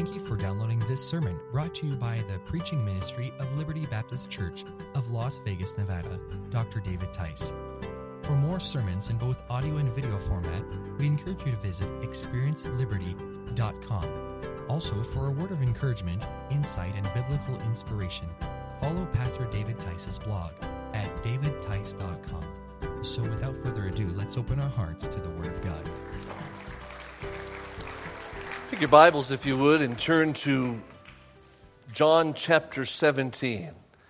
Thank you for downloading this sermon brought to you by the preaching ministry of Liberty Baptist Church of Las Vegas, Nevada, Dr. David Tice. For more sermons in both audio and video format, we encourage you to visit experienceliberty.com. Also, for a word of encouragement, insight, and biblical inspiration, follow Pastor David Tice's blog at davidtice.com. So without further ado, let's open our hearts to the Word of God. Take your Bibles, if you would, and turn to John chapter 17.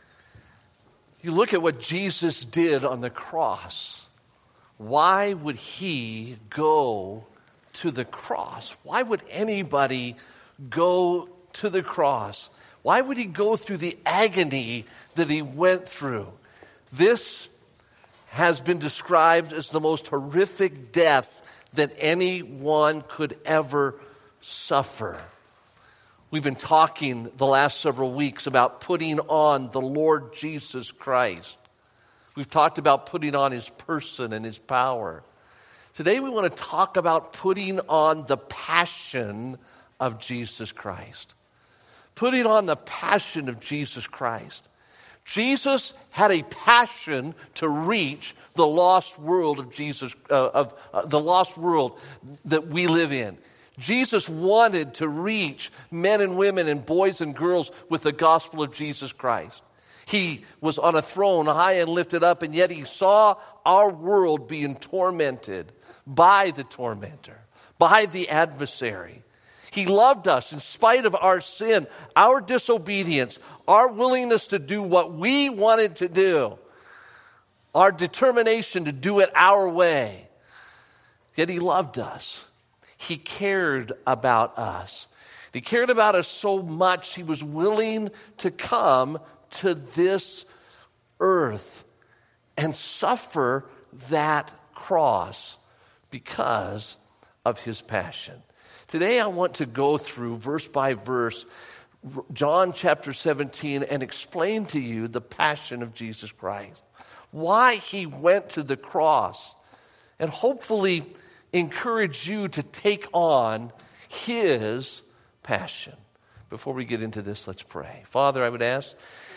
You look at what Jesus did on the cross. Why would he go to the cross? Why would anybody go to the cross? Why would he go through the agony that he went through? This has been described as the most horrific death that anyone could ever suffer. We've been talking the last several weeks about putting on the Lord Jesus Christ. We've talked about putting on his person and his power. Today we want to talk about putting on the passion of Jesus Christ. Putting on the passion of Jesus Christ. Jesus had a passion to reach the lost world of the lost world that we live in. Jesus wanted to reach men and women and boys and girls with the gospel of Jesus Christ. He was on a throne high and lifted up, and yet he saw our world being tormented by the tormentor, by the adversary. He loved us in spite of our sin, our disobedience, our willingness to do what we wanted to do, our determination to do it our way. Yet he loved us. He cared about us. He cared about us so much, he was willing to come to this earth and suffer that cross because of his passion. Today I want to go through verse by verse John chapter 17 and explain to you the passion of Jesus Christ. Why he went to the cross, and hopefully encourage you to take on his passion. Before we get into this, let's pray. Father, I would ask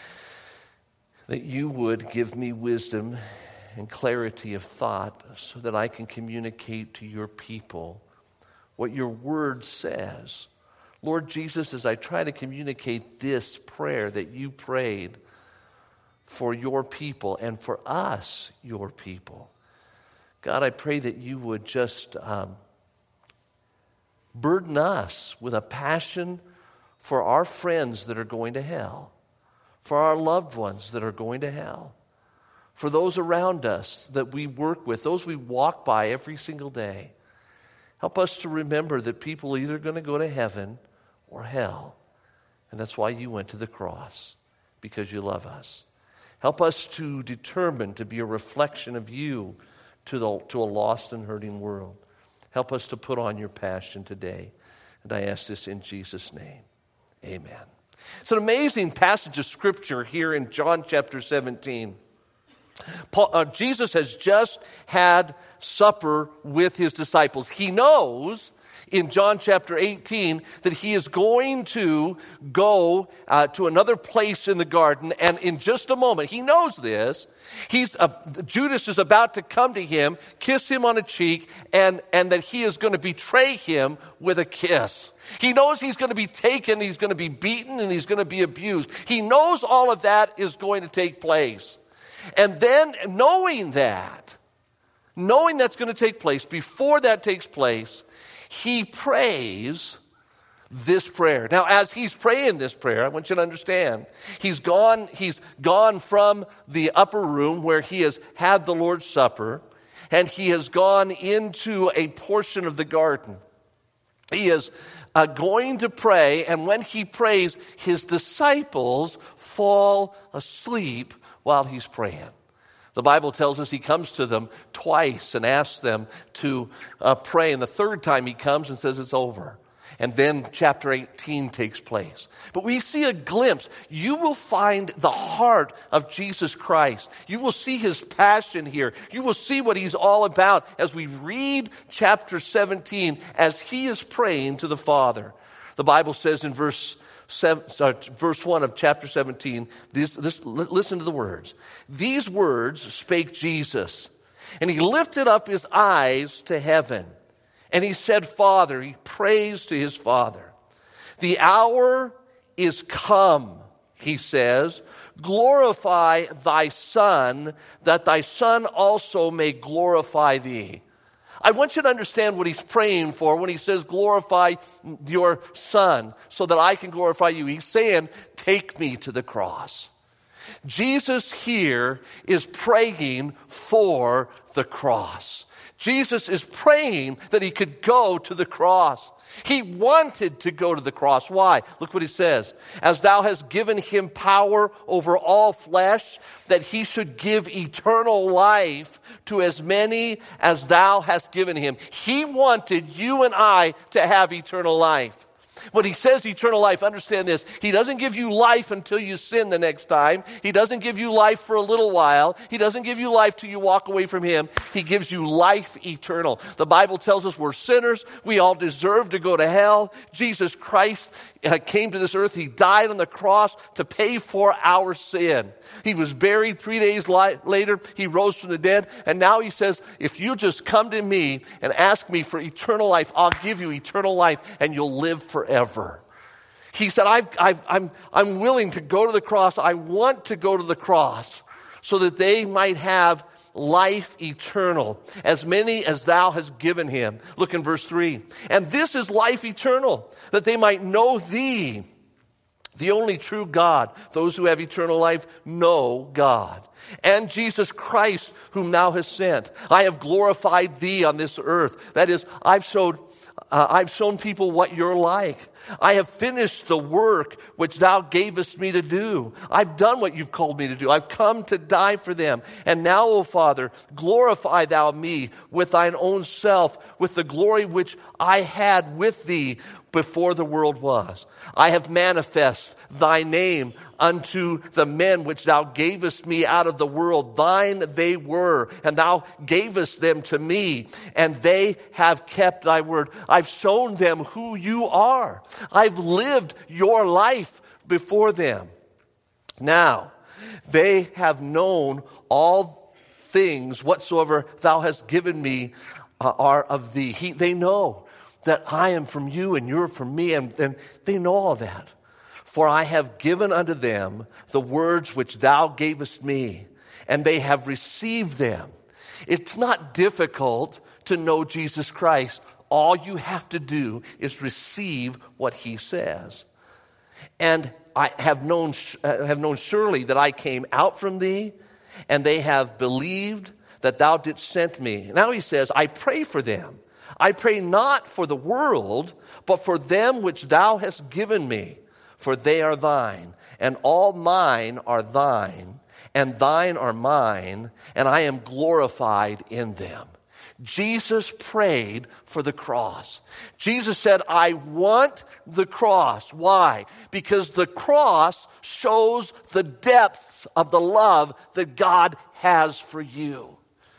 that you would give me wisdom and clarity of thought so that I can communicate to your people what your word says. Lord Jesus, as I try to communicate this prayer that you prayed for your people and for us, your people, God, I pray that you would just burden us with a passion for our friends that are going to hell, for our loved ones that are going to hell, for those around us that we work with, those we walk by every single day. Help us to remember that people are either going to go to heaven or hell, and that's why you went to the cross, because you love us. Help us to determine to be a reflection of you to a lost and hurting world. Help us to put on your passion today. And I ask this in Jesus' name. Amen. It's an amazing passage of Scripture here in John chapter 17. Jesus has just had supper with his disciples. He knows in John chapter 18 that he is going to go to another place in the garden, and in just a moment, he knows this, Judas is about to come to him, kiss him on a cheek, and that he is going to betray him with a kiss. He knows he's going to be taken, he's going to be beaten, and he's going to be abused. He knows all of that is going to take place. And then knowing that's going to take place, before that takes place, he prays this prayer. Now, as he's praying this prayer, I want you to understand, he's gone from the upper room where he has had the Lord's Supper, and he has gone into a portion of the garden. He is going to pray, and when he prays, his disciples fall asleep while he's praying. The Bible tells us he comes to them twice and asks them to pray. And the third time he comes and says it's over. And then chapter 18 takes place. But we see a glimpse. You will find the heart of Jesus Christ. You will see his passion here. You will see what he's all about as we read chapter 17 as he is praying to the Father. The Bible says in verse 1 of chapter 17, listen to the words. These words spake Jesus, and he lifted up his eyes to heaven, and he said, Father, he prays to his Father. The hour is come, he says, glorify thy Son, that thy Son also may glorify thee. I want you to understand what he's praying for when he says, glorify your Son so that I can glorify you. He's saying, take me to the cross. Jesus here is praying for the cross. Jesus is praying that he could go to the cross. He wanted to go to the cross. Why? Look what he says. As thou hast given him power over all flesh, that he should give eternal life to as many as thou hast given him. He wanted you and I to have eternal life. When he says eternal life, understand this. He doesn't give you life until you sin the next time. He doesn't give you life for a little while. He doesn't give you life till you walk away from him. He gives you life eternal. The Bible tells us we're sinners. We all deserve to go to hell. Jesus Christ came to this earth. He died on the cross to pay for our sin. He was buried 3 days later. He rose from the dead. And now he says, if you just come to me and ask me for eternal life, I'll give you eternal life and you'll live forever. He said, I'm willing to go to the cross. I want to go to the cross so that they might have life eternal, as many as thou hast given him. Look in verse 3. And this is life eternal, that they might know thee, the only true God. Those who have eternal life know God. And Jesus Christ, whom thou hast sent. I have glorified thee on this earth. That is, I've shown people what you're like. I have finished the work which thou gavest me to do. I've done what you've called me to do. I've come to die for them. And now, O Father, glorify thou me with thine own self, with the glory which I had with thee before the world was. I have manifest thy name unto the men which thou gavest me out of the world. Thine they were, and thou gavest them to me, and they have kept thy word. I've shown them who you are. I've lived your life before them. Now, they have known all things whatsoever thou hast given me are of thee. They know that I am from you and you're from me, and they know all that. For I have given unto them the words which thou gavest me, and they have received them. It's not difficult to know Jesus Christ. All you have to do is receive what he says. And I have known surely that I came out from thee, and they have believed that thou didst send me. Now he says, I pray for them. I pray not for the world, but for them which thou hast given me. For they are thine, and all mine are thine, and thine are mine, and I am glorified in them. Jesus prayed for the cross. Jesus said, I want the cross. Why? Because the cross shows the depths of the love that God has for you.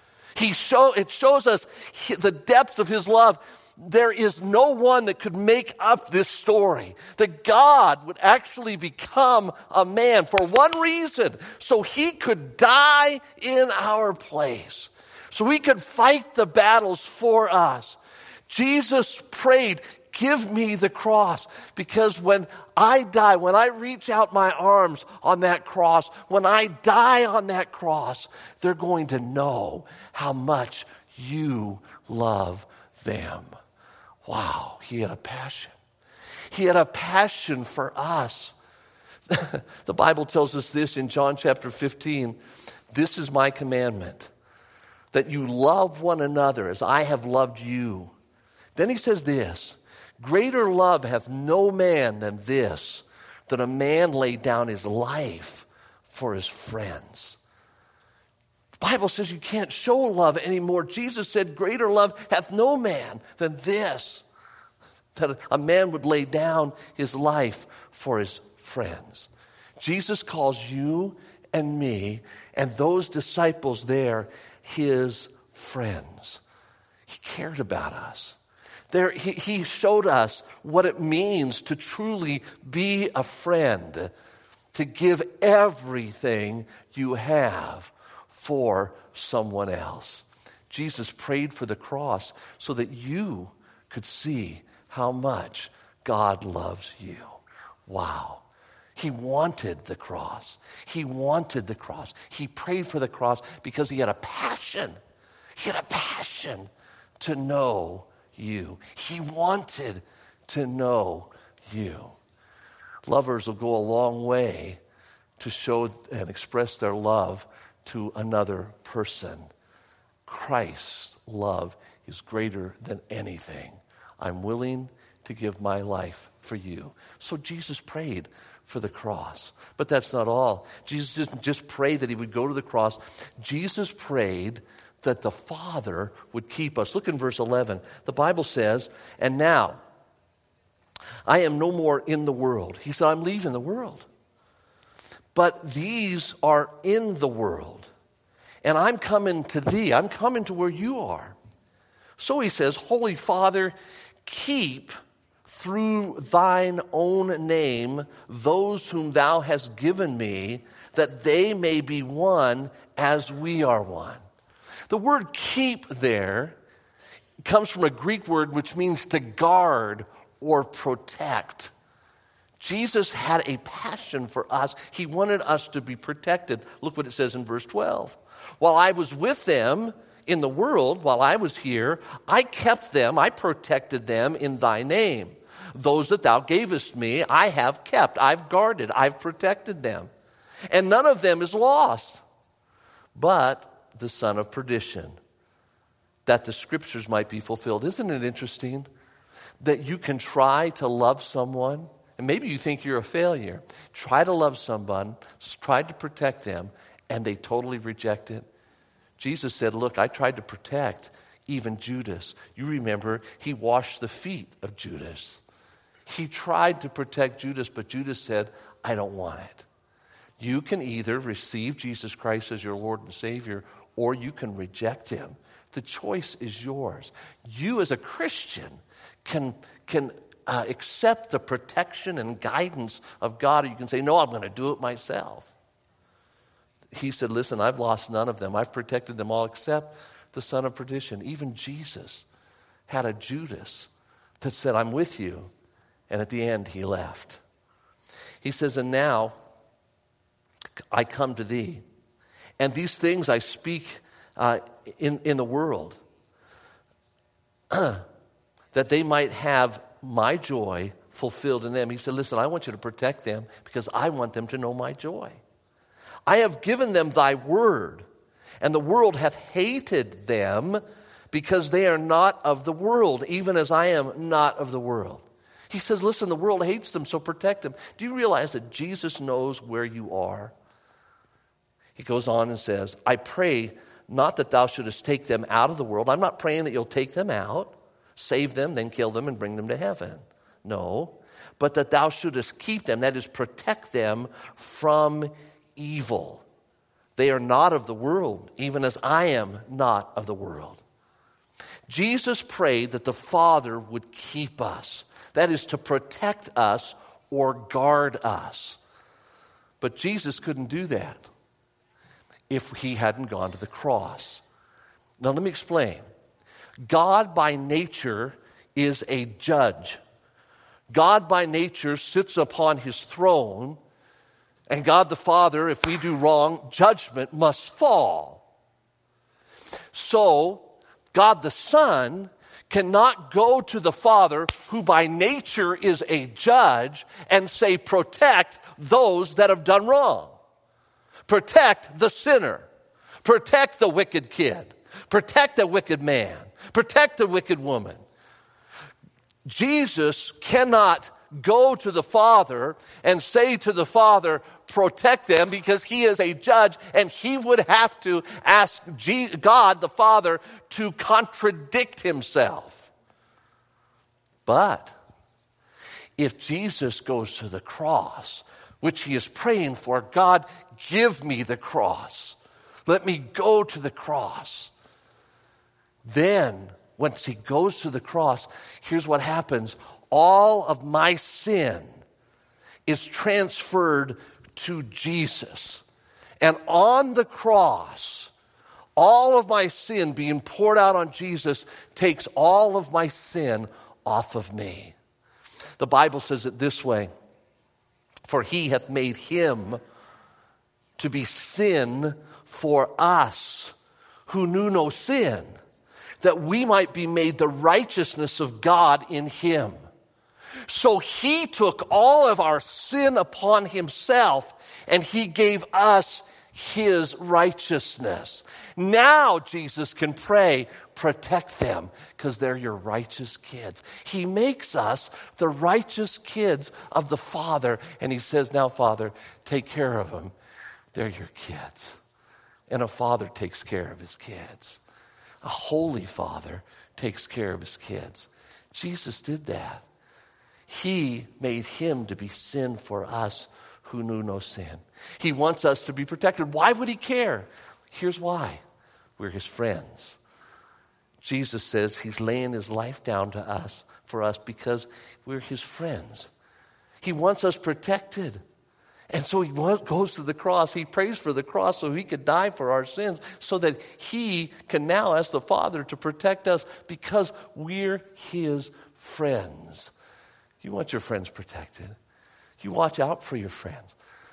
It shows us the depths of his love. There is no one that could make up this story, that God would actually become a man for one reason, so he could die in our place, so we could fight the battles for us. Jesus prayed, give me the cross, because when I die, when I reach out my arms on that cross, when I die on that cross, they're going to know how much you love them. Wow, he had a passion. He had a passion for us. The Bible tells us this in John chapter 15. This is my commandment, that you love one another as I have loved you. Then he says this, greater love hath no man than this, that a man lay down his life for his friends. The Bible says you can't show love anymore. Jesus said, greater love hath no man than this, that a man would lay down his life for his friends. Jesus calls you and me and those disciples there his friends. He cared about us. There, he showed us what it means to truly be a friend, to give everything you have for someone else. Jesus prayed for the cross so that you could see how much God loves you. Wow. He wanted the cross. He wanted the cross. He prayed for the cross because he had a passion. He had a passion to know you. He wanted to know you. Lovers will go a long way to show and express their love to another person. Christ's love is greater than anything. I'm willing to give my life for you. So Jesus prayed for the cross. But that's not all. Jesus didn't just pray that he would go to the cross. Jesus prayed that the Father would keep us. Look in verse 11. The Bible says, and now, I am no more in the world. He said, I'm leaving the world. But these are in the world. And I'm coming to thee. I'm coming to where you are. So he says, Holy Father, keep through thine own name those whom thou hast given me, that they may be one as we are one. The word keep there comes from a Greek word which means to guard or protect. Jesus had a passion for us. He wanted us to be protected. Look what it says in verse 12. While I was with them in the world, while I was here, I kept them, I protected them in thy name. Those that thou gavest me, I have kept, I've guarded, I've protected them. And none of them is lost, but the son of perdition, that the scriptures might be fulfilled. Isn't it interesting that you can try to love someone, and maybe you think you're a failure. Try to love someone, try to protect them, and they totally reject it. Jesus said, look, I tried to protect even Judas. You remember, he washed the feet of Judas. He tried to protect Judas, but Judas said, I don't want it. You can either receive Jesus Christ as your Lord and Savior, or you can reject him. The choice is yours. You as a Christian can accept the protection and guidance of God, or you can say, no, I'm going to do it myself. He said, listen, I've lost none of them. I've protected them all except the son of perdition. Even Jesus had a Judas that said, I'm with you. And at the end, he left. He says, and now I come to thee. And these things I speak in the world, that they might have my joy fulfilled in them. He said, listen, I want you to protect them because I want them to know my joy. I have given them thy word, and the world hath hated them because they are not of the world, even as I am not of the world. He says, listen, the world hates them, so protect them. Do you realize that Jesus knows where you are? He goes on and says, I pray not that thou shouldest take them out of the world. I'm not praying that you'll take them out, save them, then kill them and bring them to heaven. No, but that thou shouldest keep them, that is, protect them from evil. They are not of the world, even as I am not of the world. Jesus prayed that the Father would keep us. That is, to protect us or guard us. But Jesus couldn't do that if he hadn't gone to the cross. Now let me explain. God by nature is a judge. God by nature sits upon his throne, and God the Father, if we do wrong, judgment must fall. So God the Son cannot go to the Father, who by nature is a judge, and say, protect those that have done wrong. Protect the sinner. Protect the wicked kid. Protect the wicked man. Protect the wicked woman. Jesus cannot go to the Father and say to the Father, protect them, because he is a judge, and he would have to ask God the Father to contradict himself. But if Jesus goes to the cross, which he is praying for, God, give me the cross. Let me go to the cross. Then once he goes to the cross, here's what happens. All of my sin is transferred to Jesus. And on the cross, all of my sin being poured out on Jesus takes all of my sin off of me. The Bible says it this way, for he hath made him to be sin for us who knew no sin, that we might be made the righteousness of God in him. So he took all of our sin upon himself, and he gave us his righteousness. Now Jesus can pray, protect them, because they're your righteous kids. He makes us the righteous kids of the Father, and he says, now, Father, take care of them. They're your kids. And a father takes care of his kids. A holy father takes care of his kids. Jesus did that. He made him to be sin for us who knew no sin. He wants us to be protected. Why would he care? Here's why. We're his friends. Jesus says he's laying his life down to us, for us, because we're his friends. He wants us protected. And so he goes to the cross. He prays for the cross so he could die for our sins, so that he can now ask the Father to protect us because we're his friends. You want your friends protected. You watch out for your friends.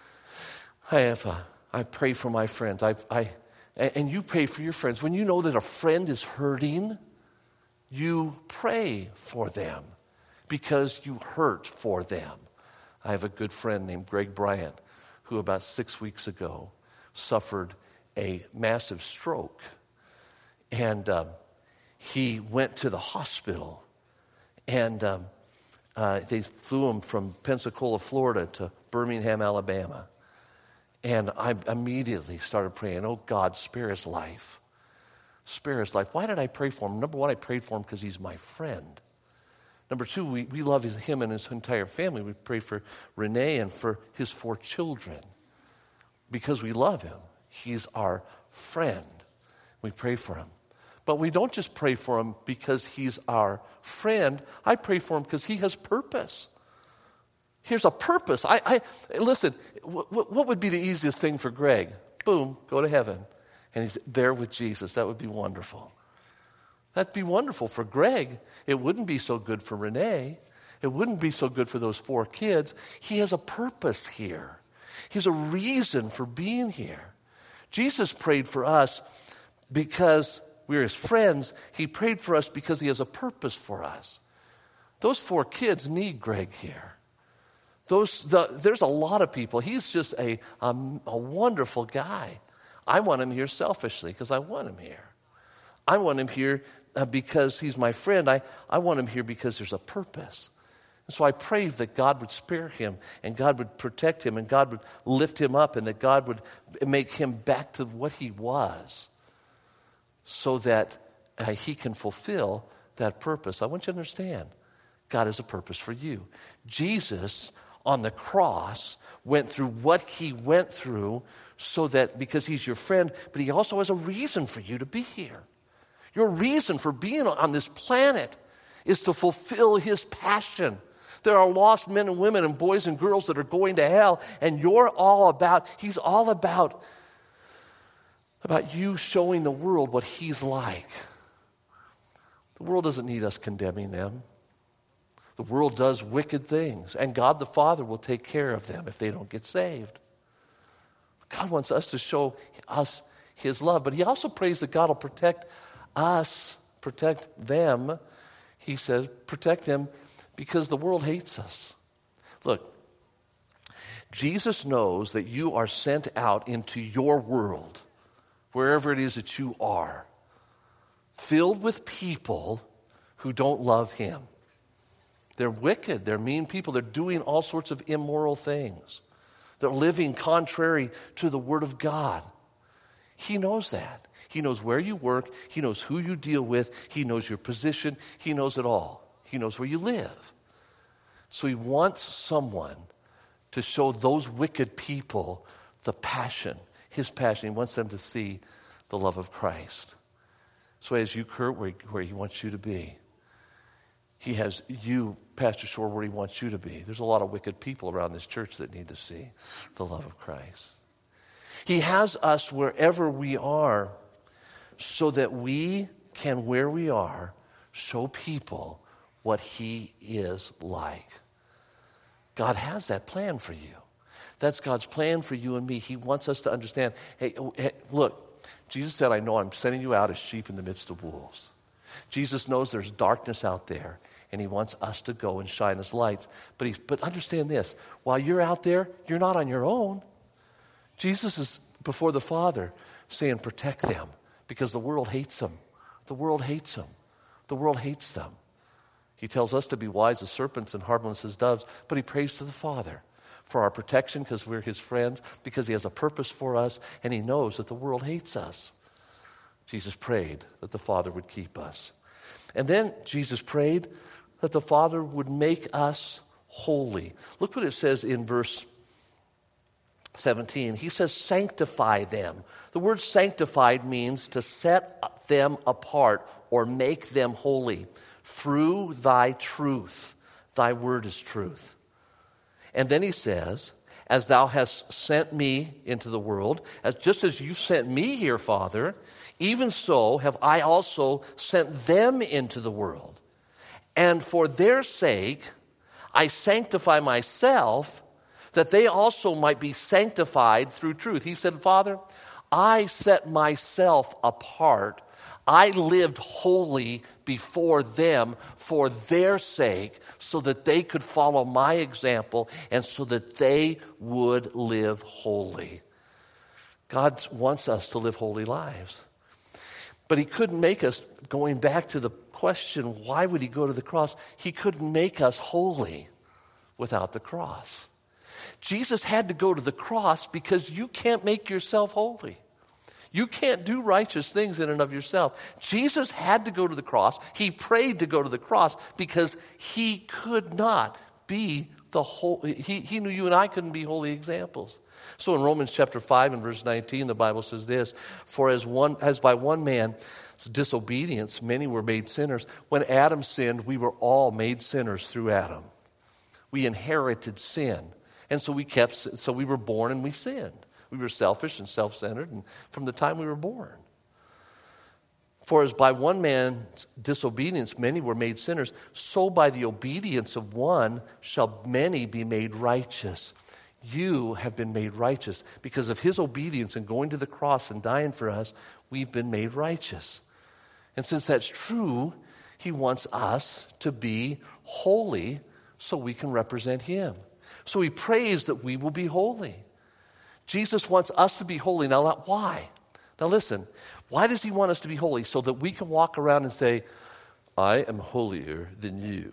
I pray for my friends. And you pray for your friends. When you know that a friend is hurting, you pray for them because you hurt for them. I have a good friend named Greg Bryant who about 6 weeks ago suffered a massive stroke. And he went to the hospital, and they flew him from Pensacola, Florida to Birmingham, Alabama. And I immediately started praying, oh God, spare his life. Spare his life. Why did I pray for him? Number one, I prayed for him because he's my friend. Number two, we love him and his entire family. We pray for Renee and for his 4 children because we love him. He's our friend. We pray for him. But we don't just pray for him because he's our friend. I pray for him because he has purpose. Here's a purpose. Listen, what would be the easiest thing for Greg? Boom, go to heaven. And he's there with Jesus. That would be wonderful. That'd be wonderful for Greg. It wouldn't be so good for Renee. It wouldn't be so good for those 4 kids. He has a purpose here. He has a reason for being here. Jesus prayed for us because we're his friends. He prayed for us because he has a purpose for us. Those 4 kids need Greg here. There's a lot of people. He's just a wonderful guy. I want him here selfishly because I want him here. I want him here because he's my friend. I want him here because there's a purpose. And so I pray that God would spare him, and God would protect him, and God would lift him up, and that God would make him back to what he was so that he can fulfill that purpose. I want you to understand, God has a purpose for you. Jesus on the cross went through what he went through so that, because he's your friend, but he also has a reason for you to be here. Your reason for being on this planet is to fulfill his passion. There are lost men and women and boys and girls that are going to hell, and he's all about you showing the world what he's like. The world doesn't need us condemning them. The world does wicked things, and God the Father will take care of them if they don't get saved. God wants us to show us his love, but he also prays that God will protect us, protect them. He says, protect them because the world hates us. Look, Jesus knows that you are sent out into your world, wherever it is that you are, filled with people who don't love him. They're wicked. They're mean people. They're doing all sorts of immoral things. They're living contrary to the Word of God. He knows that. He knows where you work. He knows who you deal with. He knows your position. He knows it all. He knows where you live. So he wants someone to show those wicked people the passion, his passion. He wants them to see the love of Christ. So as you, Kurt, where he wants you to be, he has you, Pastor Shore, where he wants you to be. There's a lot of wicked people around this church that need to see the love of Christ. He has us wherever we are so that we can, where we are, show people what he is like. God has that plan for you. That's God's plan for you and me. He wants us to understand, hey, look, Jesus said, I know I'm sending you out as sheep in the midst of wolves. Jesus knows there's darkness out there, and he wants us to go and shine as lights. But understand this, while you're out there, you're not on your own. Jesus is before the Father saying, protect them, because the world hates them. The world hates them. The world hates them. He tells us to be wise as serpents and harmless as doves, but he prays to the Father for our protection because we're his friends, because he has a purpose for us, and he knows that the world hates us. Jesus prayed that the Father would keep us. And then Jesus prayed that the Father would make us holy. Look what it says in verse 17. He says, sanctify them. The word sanctified means to set them apart or make them holy through thy truth. Thy word is truth. And then he says, as thou hast sent me into the world, just as you sent me here, Father, even so have I also sent them into the world. And for their sake I sanctify myself, that they also might be sanctified through truth. He said, Father, I set myself apart. I lived holy before them for their sake, so that they could follow my example and so that they would live holy. God wants us to live holy lives. But he couldn't make us, going back to the question, why would he go to the cross? He couldn't make us holy without the cross. Jesus had to go to the cross because you can't make yourself holy. You can't do righteous things in and of yourself. Jesus had to go to the cross. He prayed to go to the cross because he could not be the holy. He knew you and I couldn't be holy examples. So in Romans chapter 5 and verse 19, the Bible says this, for as by one man's disobedience many were made sinners. When Adam sinned, we were all made sinners through Adam. We inherited sin. And so we were born and we sinned. We were selfish and self-centered and from the time we were born. For as by one man's disobedience many were made sinners, so by the obedience of one shall many be made righteous. You have been made righteous. Because of his obedience and going to the cross and dying for us, we've been made righteous. And since that's true, he wants us to be holy so we can represent him. So he prays that we will be holy. Jesus wants us to be holy. Now, why? Now listen, why does he want us to be holy? So that we can walk around and say, I am holier than you.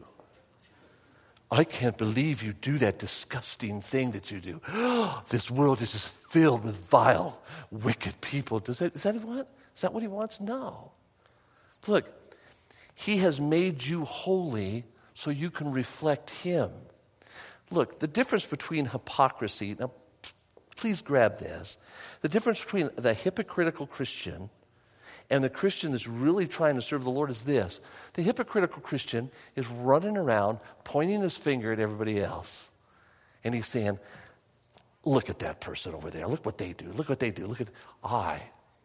I can't believe you do that disgusting thing that you do. This world is just filled with vile, wicked people. Is that what he wants? No. Look, he has made you holy so you can reflect him. Look, the difference between hypocrisy, now please grab this. The difference between the hypocritical Christian and the Christian that's really trying to serve the Lord is this. The hypocritical Christian is running around pointing his finger at everybody else. And he's saying, look at that person over there. Look what they do. Look what they do. Look at, I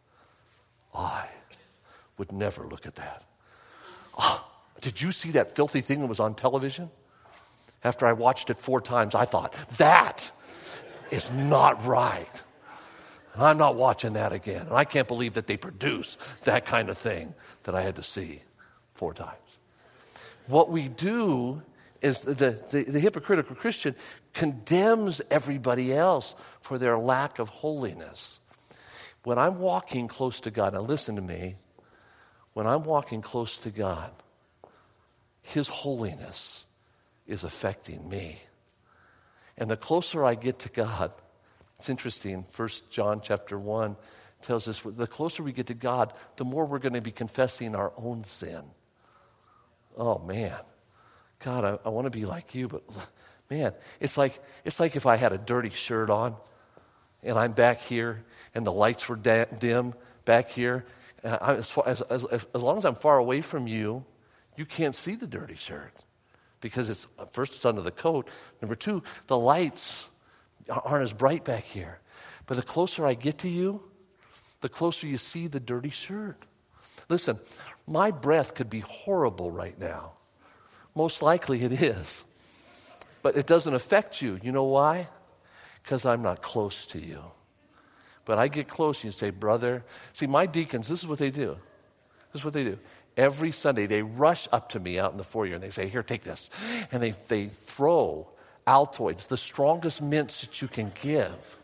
would never look at that. Oh, did you see that filthy thing that was on television? After I watched it 4 times, I thought, that is not right. And I'm not watching that again. And I can't believe that they produce that kind of thing that I had to see 4 times. What we do is the hypocritical Christian condemns everybody else for their lack of holiness. When I'm walking close to God, now listen to me, when I'm walking close to God, his holiness is affecting me. And the closer I get to God, it's interesting, 1 John chapter 1 tells us the closer we get to God, the more we're going to be confessing our own sin. Oh, man. God, I want to be like you, but man, it's like if I had a dirty shirt on and I'm back here and the lights were dim back here As long as I'm far away from you, you can't see the dirty shirt. Because first it's under the coat. Number two, the lights aren't as bright back here. But the closer I get to you, the closer you see the dirty shirt. Listen, my breath could be horrible right now. Most likely it is. But it doesn't affect you. You know why? Because I'm not close to you. But I get close and you say, brother. See, my deacons, this is what they do. This is what they do. Every Sunday, they rush up to me out in the foyer and they say, here, take this. And they throw Altoids, the strongest mints that you can give,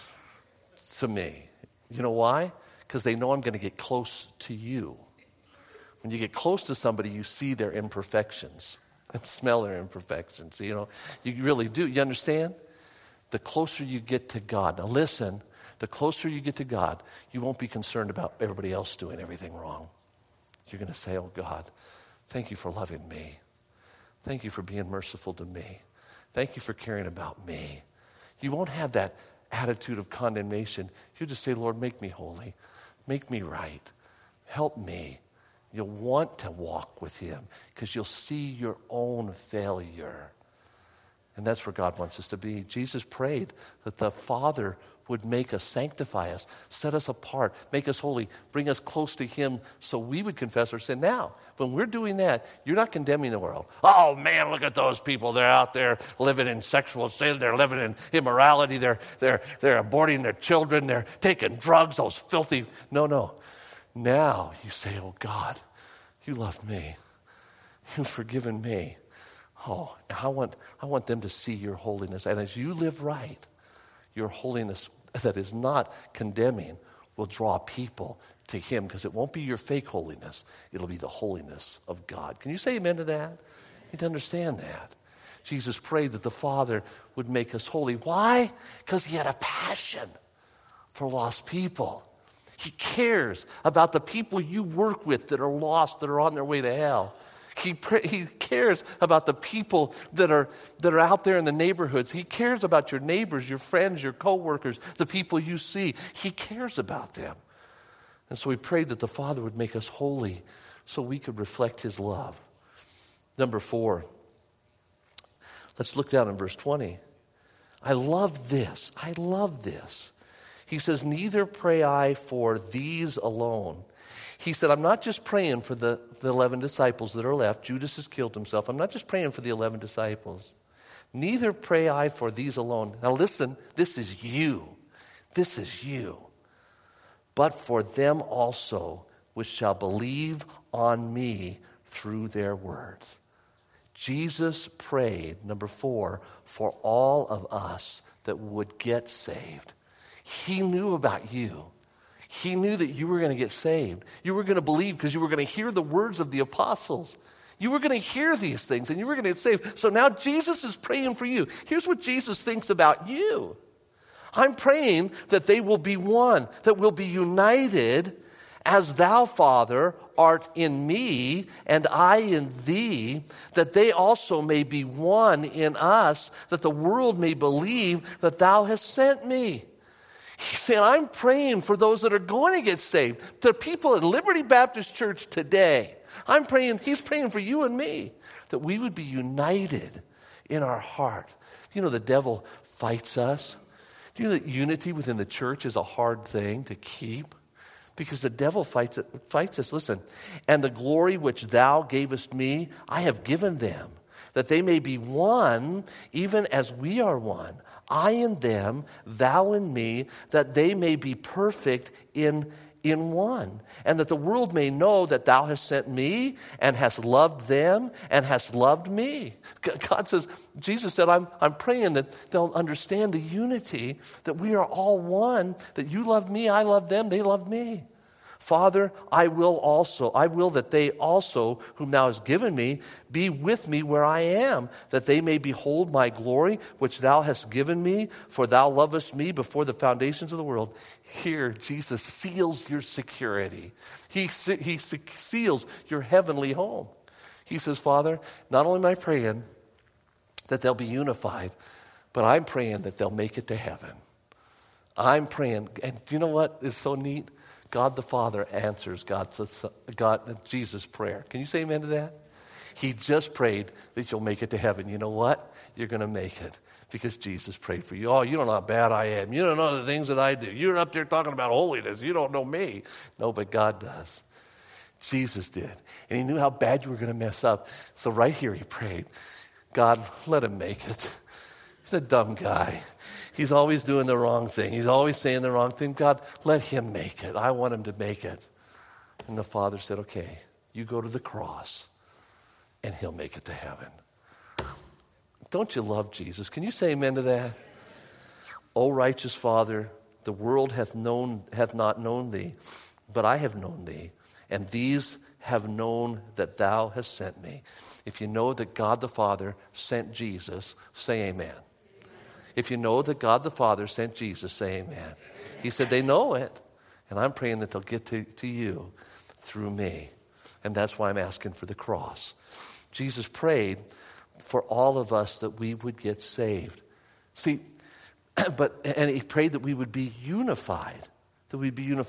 to me. You know why? Because they know I'm going to get close to you. When you get close to somebody, you see their imperfections and smell their imperfections. You really do. You understand? The closer you get to God. Now listen, the closer you get to God, you won't be concerned about everybody else doing everything wrong. You're going to say, oh God, thank you for loving me. Thank you for being merciful to me. Thank you for caring about me. You won't have that attitude of condemnation. You'll just say, Lord, make me holy. Make me right. Help me. You'll want to walk with him because you'll see your own failure. And that's where God wants us to be. Jesus prayed that the Father would make us, sanctify us, set us apart, make us holy, bring us close to him so we would confess our sin. Now, when we're doing that, you're not condemning the world. Oh man, look at those people. They're out there living in sexual sin. They're living in immorality. They're aborting their children. They're taking drugs, those filthy. No. Now you say, oh God, you love me. You've forgiven me. Oh, I want them to see your holiness. And as you live right, your holiness that is not condemning will draw people to him because it won't be your fake holiness. It'll be the holiness of God. Can you say amen to that? You need to understand that. Jesus prayed that the Father would make us holy. Why? Because he had a passion for lost people. He cares about the people you work with that are lost, that are on their way to hell. He cares about the people that are out there in the neighborhoods. He cares about your neighbors, your friends, your coworkers, the people you see. He cares about them. And so we prayed that the Father would make us holy so we could reflect his love. Number 4. Let's look down in verse 20. I love this. He says, neither pray I for these alone. He said, I'm not just praying for the 11 disciples that are left. Judas has killed himself. I'm not just praying for the 11 disciples. Neither pray I for these alone. Now listen, this is you. This is you. But for them also, which shall believe on me through their words. Jesus prayed, number 4, for all of us that would get saved. He knew about you. He knew that you were going to get saved. You were going to believe because you were going to hear the words of the apostles. You were going to hear these things and you were going to get saved. So now Jesus is praying for you. Here's what Jesus thinks about you. I'm praying that they will be one, that we'll be united as thou, Father, art in me and I in thee, that they also may be one in us, that the world may believe that thou hast sent me. He's saying, I'm praying for those that are going to get saved. The people at Liberty Baptist Church today. He's praying for you and me, that we would be united in our heart. You know, the devil fights us. Do you know that unity within the church is a hard thing to keep? Because the devil fights us. Listen, and the glory which thou gavest me, I have given them, that they may be one, even as we are one. I in them, thou in me, that they may be perfect in one, and that the world may know that thou hast sent me and hast loved them and hast loved me. God says, Jesus said, I'm praying that they'll understand the unity, that we are all one, that you love me, I love them, they love me. Father, I will that they also, whom thou hast given me, be with me where I am, that they may behold my glory, which thou hast given me, for thou lovest me before the foundations of the world. Here, Jesus seals your security. He seals your heavenly home. He says, Father, not only am I praying that they'll be unified, but I'm praying that they'll make it to heaven. I'm praying, and do you know what is so neat? God the Father answers Jesus' prayer. Can you say amen to that? He just prayed that you'll make it to heaven. You know what? You're going to make it because Jesus prayed for you. Oh, you don't know how bad I am. You don't know the things that I do. You're up there talking about holiness. You don't know me. No, but God does. Jesus did. And he knew how bad you were going to mess up. So right here he prayed, God, let him make it. He's a dumb guy. He's always doing the wrong thing. He's always saying the wrong thing. God, let him make it. I want him to make it. And the Father said, okay, you go to the cross and he'll make it to heaven. Don't you love Jesus? Can you say amen to that? O righteous Father, the world hath not known thee, but I have known thee, and these have known that thou hast sent me. If you know that God the Father sent Jesus, say amen. If you know that God the Father sent Jesus, say amen. He said they know it, and I'm praying that they'll get to you through me. And that's why I'm asking for the cross. Jesus prayed for all of us that we would get saved. See, and he prayed that we would be unified, Do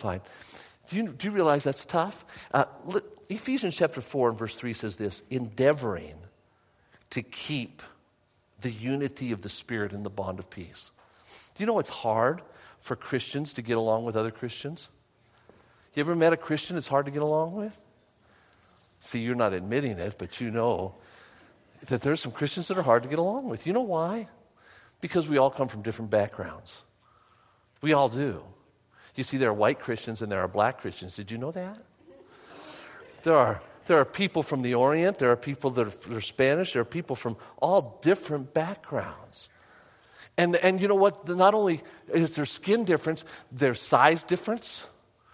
you realize that's tough? Ephesians chapter 4 and verse 3 says this, endeavoring to keep the unity of the Spirit in the bond of peace. Do you know it's hard for Christians to get along with other Christians? You ever met a Christian it's hard to get along with? See, you're not admitting it, but you know that there's some Christians that are hard to get along with. You know why? Because we all come from different backgrounds. We all do. You see, there are white Christians and there are black Christians. Did you know that? There are people from the Orient. There are people that are Spanish. There are people from all different backgrounds. And you know what? Not only is there skin difference, there's size difference.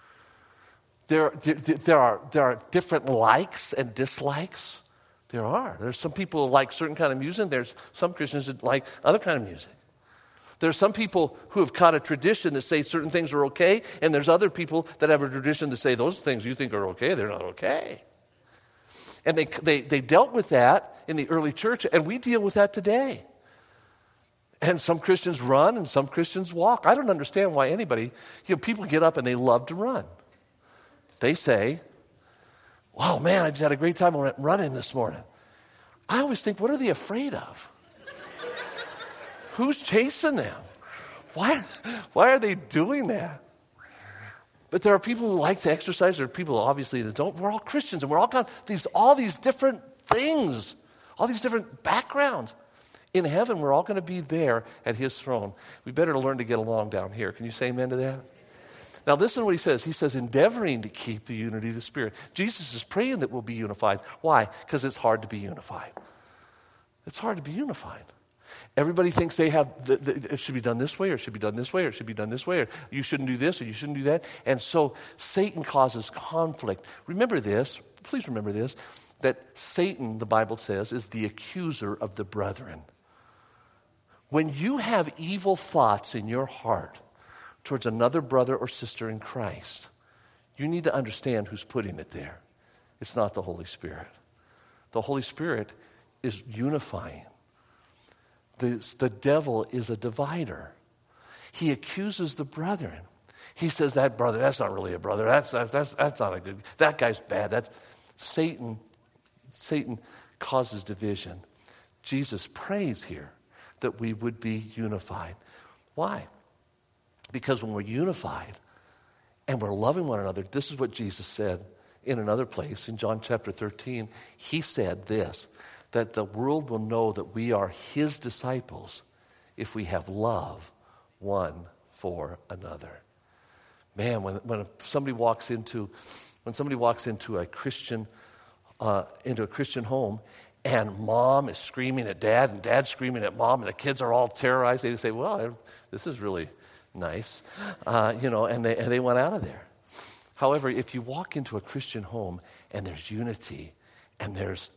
There are different likes and dislikes. There's some people who like certain kind of music. And there's some Christians that like other kind of music. There's some people who have caught a tradition that say certain things are okay, and there's other people that have a tradition that say those things you think are okay, they're not okay. And they dealt with that in the early church, and we deal with that today. And some Christians run and some Christians walk. I don't understand why anybody, people get up and they love to run. They say, wow, man, I just had a great time running this morning. I always think, what are they afraid of? Who's chasing them? Why are they doing that? But there are people who like to exercise. There are people, obviously, that don't. We're all Christians, and we're all got all these different things, all these different backgrounds. In heaven, we're all going to be there at his throne. We better learn to get along down here. Can you say amen to that? Now, listen to what he says. He says, endeavoring to keep the unity of the Spirit. Jesus is praying that we'll be unified. Why? Because it's hard to be unified. It's hard to be unified. Everybody thinks they have, it should be done this way, or it should be done this way, or it should be done this way, or you shouldn't do this, or you shouldn't do that. And so Satan causes conflict. Remember this, please remember this, that Satan, the Bible says, is the accuser of the brethren. When you have evil thoughts in your heart towards another brother or sister in Christ, you need to understand who's putting it there. It's not the Holy Spirit. The Holy Spirit is unifying. The devil is a divider. He accuses the brethren. He says, that brother, that's not really a brother. That's not a good, that guy's bad. That's Satan causes division. Jesus prays here that we would be unified. Why? Because when we're unified and we're loving one another, this is what Jesus said in another place, in John chapter 13. He said this, that the world will know that we are his disciples if we have love one for another. Man, when somebody walks into a Christian home, and mom is screaming at dad, and dad's screaming at mom, and the kids are all terrorized, they say, well, this is really nice, and they went out of there. However, if you walk into a Christian home and there's unity, and there's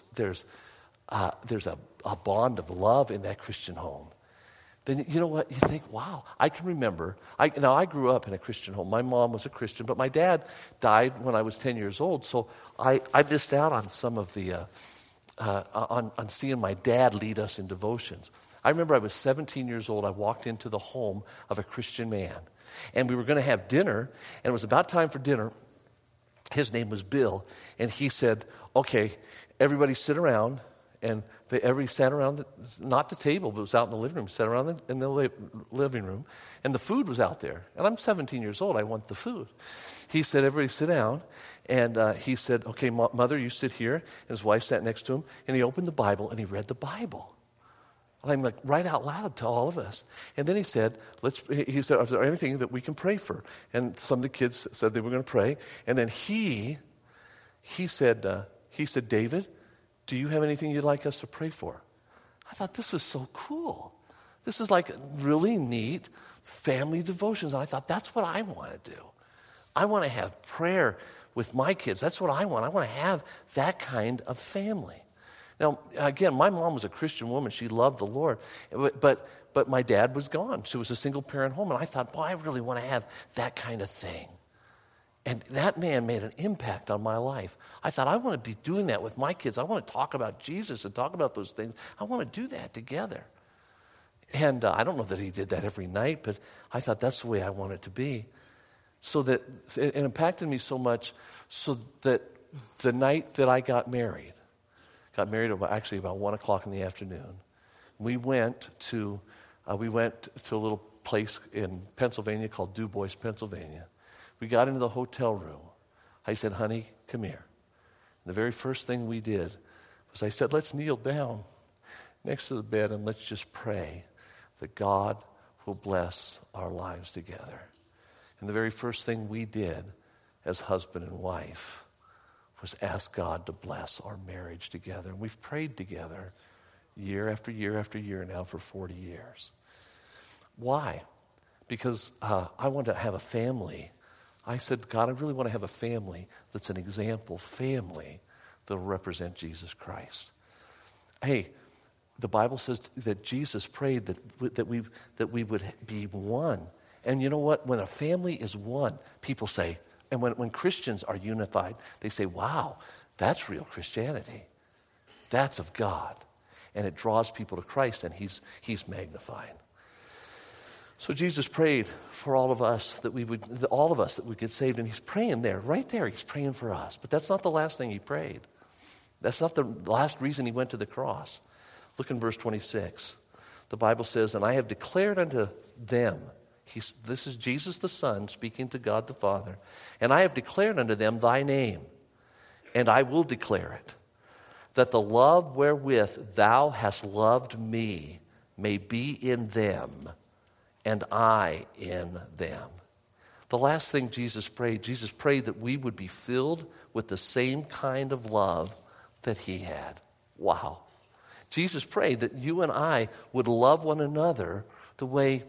a bond of love in that Christian home, then you know what? You think, wow, I can remember. I grew up in a Christian home. My mom was a Christian, but my dad died when I was 10 years old, so I missed out on some of the, on seeing my dad lead us in devotions. I remember I was 17 years old. I walked into the home of a Christian man, And we were going to have dinner, and it was about time for dinner. His name was Bill, and he said, okay, everybody sit around. And everybody sat around, not the table, but it was out in the living room, sat around in the living room, and the food was out there. And I'm 17 years old, I want the food. He said, everybody sit down, and he said, okay, Mother, you sit here. And his wife sat next to him, and he opened the Bible, and he read the Bible. And I'm like, right out loud to all of us. And then he said, is there anything that we can pray for? And some of the kids said they were going to pray. And then he said, David, do you have anything you'd like us to pray for? I thought this was so cool. This is like really neat family devotions. And I thought, that's what I want to do. I want to have prayer with my kids. That's what I want. I want to have that kind of family. Now, again, my mom was a Christian woman. She loved the Lord. But my dad was gone. She was a single-parent home. And I thought, boy, I really want to have that kind of thing. And that man made an impact on my life. I thought, I want to be doing that with my kids. I want to talk about Jesus and talk about those things. I want to do that together. And I don't know that he did that every night, but I thought that's the way I want it to be. So that it impacted me so much so that the night that I got married about 1 o'clock in the afternoon, we went to a little place in Pennsylvania called Du Bois, Pennsylvania. We got into the hotel room. I said, honey, come here. And the very first thing we did was I said, let's kneel down next to the bed and let's just pray that God will bless our lives together. And the very first thing we did as husband and wife was ask God to bless our marriage together. And we've prayed together year after year after year now for 40 years. Why? Because I want to have a family. I said, God, I really want to have a family that's an example family that will represent Jesus Christ. Hey, the Bible says that Jesus prayed that we would be one. And you know what? When a family is one, people say, and when Christians are unified, they say, wow, that's real Christianity. That's of God. And it draws people to Christ, and he's magnified. So Jesus prayed for all of us that we would get saved, and he's praying there, right there. He's praying for us. But that's not the last thing he prayed. That's not the last reason he went to the cross. Look in verse 26. The Bible says, and I have declared unto them, this is Jesus the Son speaking to God the Father, and I have declared unto them thy name, and I will declare it, that the love wherewith thou hast loved me may be in them, and I in them. The last thing Jesus prayed that we would be filled with the same kind of love that he had. Wow. Jesus prayed that you and I would love one another the way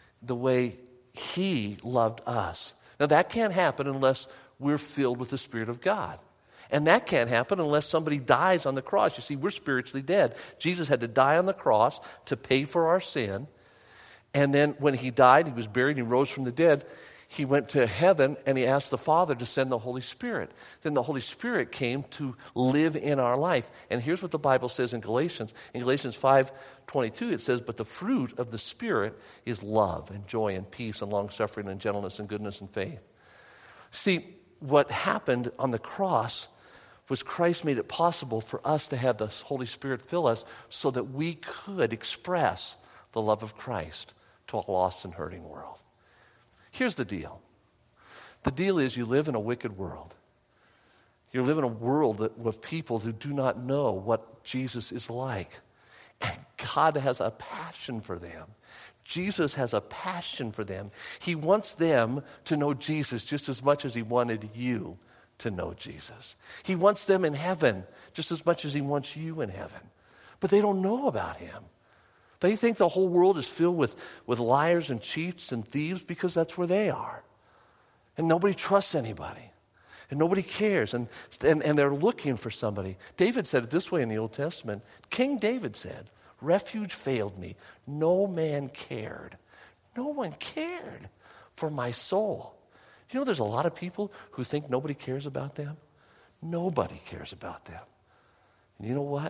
he loved us. Now that can't happen unless we're filled with the Spirit of God. And that can't happen unless somebody dies on the cross. You see, we're spiritually dead. Jesus had to die on the cross to pay for our sin. And then when he died, he was buried, he rose from the dead, he went to heaven and he asked the Father to send the Holy Spirit. Then the Holy Spirit came to live in our life. And here's what the Bible says in Galatians. In Galatians 5:22, it says, but the fruit of the Spirit is love and joy and peace and long-suffering and gentleness and goodness and faith. See, what happened on the cross was Christ made it possible for us to have the Holy Spirit fill us so that we could express the love of Christ to a lost and hurting world. Here's the deal. The deal is you live in a wicked world. You live in a world of people who do not know what Jesus is like. And God has a passion for them. Jesus has a passion for them. He wants them to know Jesus just as much as he wanted you to know Jesus. He wants them in heaven just as much as he wants you in heaven. But they don't know about him. They think the whole world is filled with liars and cheats and thieves because that's where they are. And nobody trusts anybody. And nobody cares. And they're looking for somebody. David said it this way in the Old Testament. King David said, refuge failed me. No man cared. No one cared for my soul. You know, there's a lot of people who think nobody cares about them. Nobody cares about them. And you know what?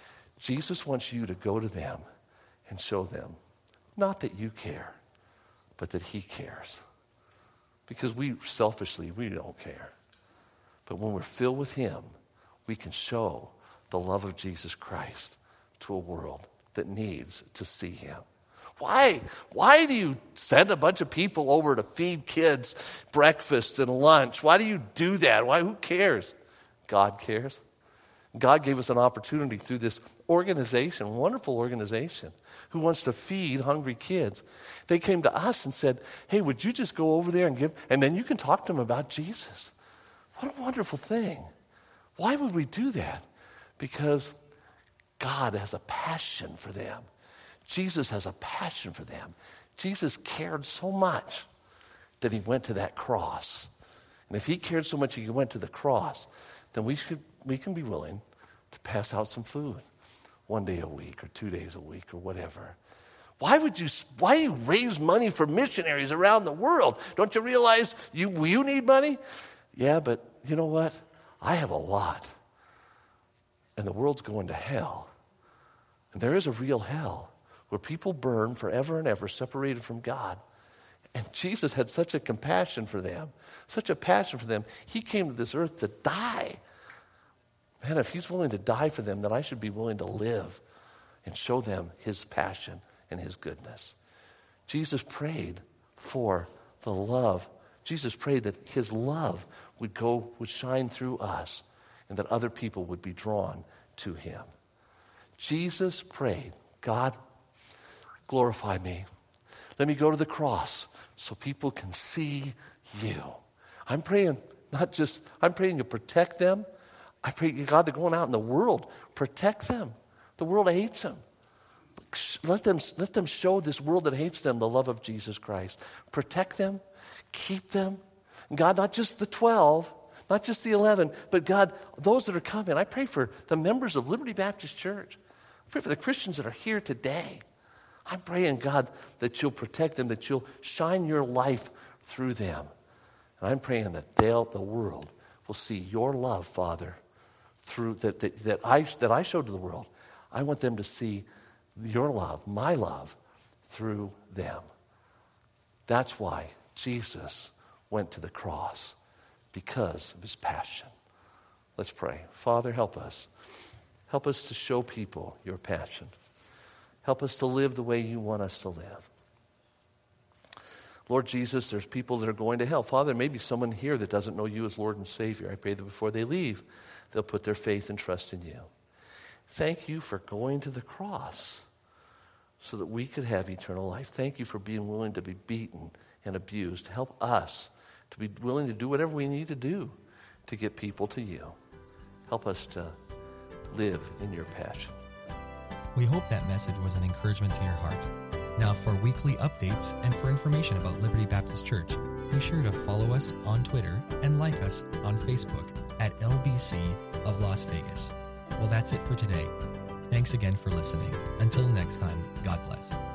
Jesus wants you to go to them and show them, not that you care, but that he cares. Because we selfishly, we don't care. But when we're filled with him, we can show the love of Jesus Christ to a world that needs to see him. Why? Why do you send a bunch of people over to feed kids breakfast and lunch? Why do you do that? Why? Who cares? God cares. God gave us an opportunity through this organization, wonderful organization, who wants to feed hungry kids. They came to us and said, hey, would you just go over there and give, and then you can talk to them about Jesus. What a wonderful thing. Why would we do that? Because God has a passion for them. Jesus has a passion for them. Jesus cared so much that he went to that cross. And if he cared so much he went to the cross, then we can be willing to pass out some food 1 day a week or 2 days a week or whatever. Why you raise money for missionaries around the world? Don't you realize you need money? Yeah, but you know what? I have a lot. And the world's going to hell. And there is a real hell where people burn forever and ever separated from God. And Jesus had such a compassion for them, such a passion for them. He came to this earth to die. Man, if he's willing to die for them, then I should be willing to live and show them his passion and his goodness. Jesus prayed for the love. Jesus prayed that his love would shine through us and that other people would be drawn to him. Jesus prayed, God, glorify me. Let me go to the cross so people can see you. I'm praying you protect them. I pray, God, they're going out in the world. Protect them. The world hates them. Let them show this world that hates them the love of Jesus Christ. Protect them. Keep them. And God, not just the 12, not just the 11, but God, those that are coming. I pray for the members of Liberty Baptist Church. I pray for the Christians that are here today. I'm praying, God, that you'll protect them, that you'll shine your life through them. And I'm praying that the world will see your love, Father, through that I showed to the world. I want them to see your love, my love, through them. That's why Jesus went to the cross, because of his passion. Let's pray. Father, help us. Help us to show people your passion. Help us to live the way you want us to live. Lord Jesus, there's people that are going to hell. Father, there may be someone here that doesn't know you as Lord and Savior. I pray that before they leave, they'll put their faith and trust in you. Thank you for going to the cross so that we could have eternal life. Thank you for being willing to be beaten and abused. Help us to be willing to do whatever we need to do to get people to you. Help us to live in your passion. We hope that message was an encouragement to your heart. Now, for weekly updates and for information about Liberty Baptist Church, be sure to follow us on Twitter and like us on Facebook at LBC of Las Vegas. Well, that's it for today. Thanks again for listening. Until next time, God bless.